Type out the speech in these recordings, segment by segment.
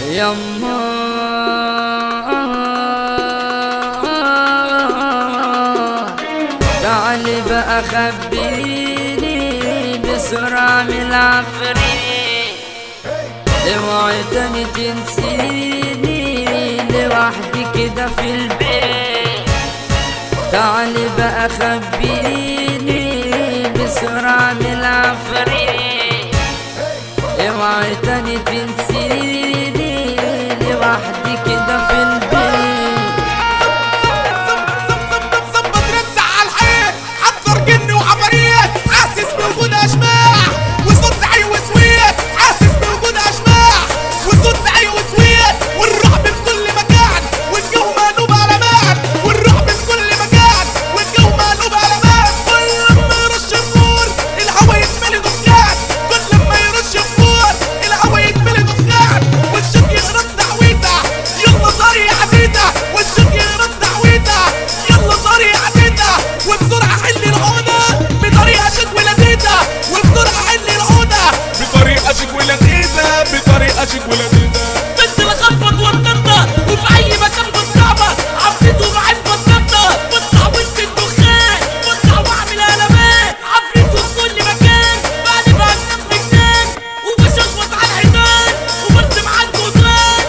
يما تعالي بقى خبيني بسرعة من العفريت، اوعي تاني تنسيني لوحدي كده في البيت. تعالي بقى خبيني بسرعة من العفريت، اوعي تاني تنسيني لوحدي كده في البيت. ظبط رزع على الحيط، حضر جن وعفاريت، حاسس بوجود اشباح وصوت زعيق وسويت، حاسس بوجود اشباح وصوت زعيق وسويت، والرعب في كل مكان والجو مقلوب على مان، والرعب في كل مكان والجو مقلوب على مان. كل لما يرش النور الهوا يتملي دخان، كل لما يرش النور الهوا يتملي دخان، والشوق يقرا التعويذه يلا صاري يا عزيزه، والشوق يقرا التعويذه يلا صاري يا عزيزه، وبسرعه حل العقده بطريقه شيك ولذيذه، وبسرعه حل العقده بطريقه شيك ولذيذه، بطريقه شيك ولذيذه. بنزل اخبط واتنطط وفي اي مكان بستعبط، عفريت وبعد بتنطط بطلع وسط الدخان، بطلع واعمل قلبان، عفريت وفي كل مكان بعد ما انام في جنان، وبشخبط على الحيطان وبرسم على الجدران،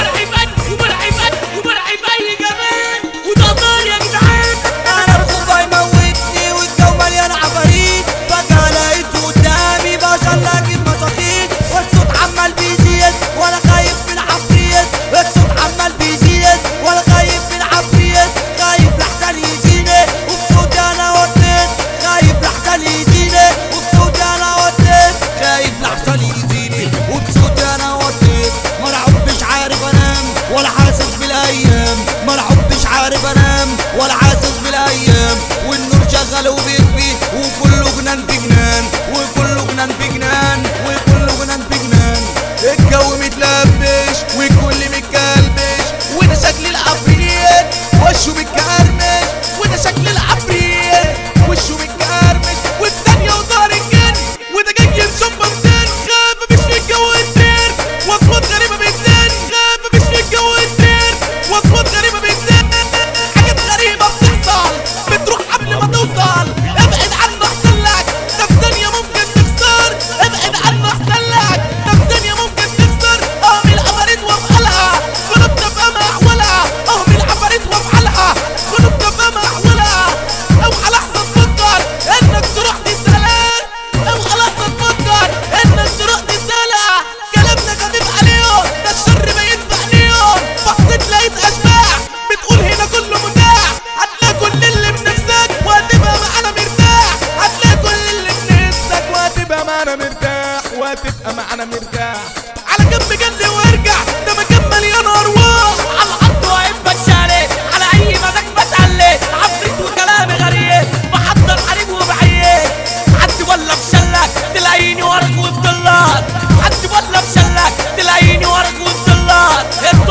وبرعب اي جمال، وده هزار يا جدعان. انا ركوب هيموتني والجو مليان عفاريت، فجأة لقيت قدامي بشر لاجب مساطيل، والصوت عمال بيزيد وانا خايف من عفريت، الصوت عمال بيزيد وانا خايف من عفريت، خايف لحسن يزيني وبصوتي انا وديت، خايف لحسن يزيني وبصوتي انا وديت، خايف لحسن يزيني وبصوتي انا وديت. مرعوب مش عارف انام ولا حاسس بالايام، مرعوب مش عارف انام ولا حاسس بالايام، والنور شغال وبيكفي وكله جنان في جنان، وكله جنان في جنان، وكله جنان في جنان. الجو متلبش والكل متكلبش، وده شكل العفريت وشه متكرمش، وده شكل العفريت وشه متكرمش، وفي ثانية وظهر الجن وده جاي يرشم بمسان، خاف مفيش في الجو الدير واصوات غريبة بتزن، خاف مفيش في الجو الدير واصوات غريبة بتزن، حاجات غريبة بتحصل بتروح قبل ما توصل، ابعد عنه احسن لك ده في ثانية ممكن تخسر، ابعد عنه احسن لك ده في ثانية ممكن تخسر. اهم العفاريت وافعالها قلوبنا فاهمة احوالها، اهم العفاريت وافعالها قلوبنا فاهمة احوالها. اوعى لحظة تفكر انك تروح تسألها، اوعى لحظة تفكر انك تروح تسألها، كلامنا خفيف عليهم ده الشر ما ينفع ليهم. بصيت لقيت اشباح بتقول هنا كله متاح، هتلاقي كل اللي بنفسك وهتبقى معانا مرتاح، هتلاقي كل اللي بنفسك وهتبقى معانا مرتاح، وهتبقى معانا مرتاح. على جنب جلي وارجع ده مكان مليان ارواح، على الارض واقف بتشالت على اي مزاج بتقلد، عفريت وكلامي غريب بحضر حريم وبعيد، عدي ولا بشلك تلاقيني وراك وبضلات، عدي ولا بشلك تلاقيني وراك وبضلات.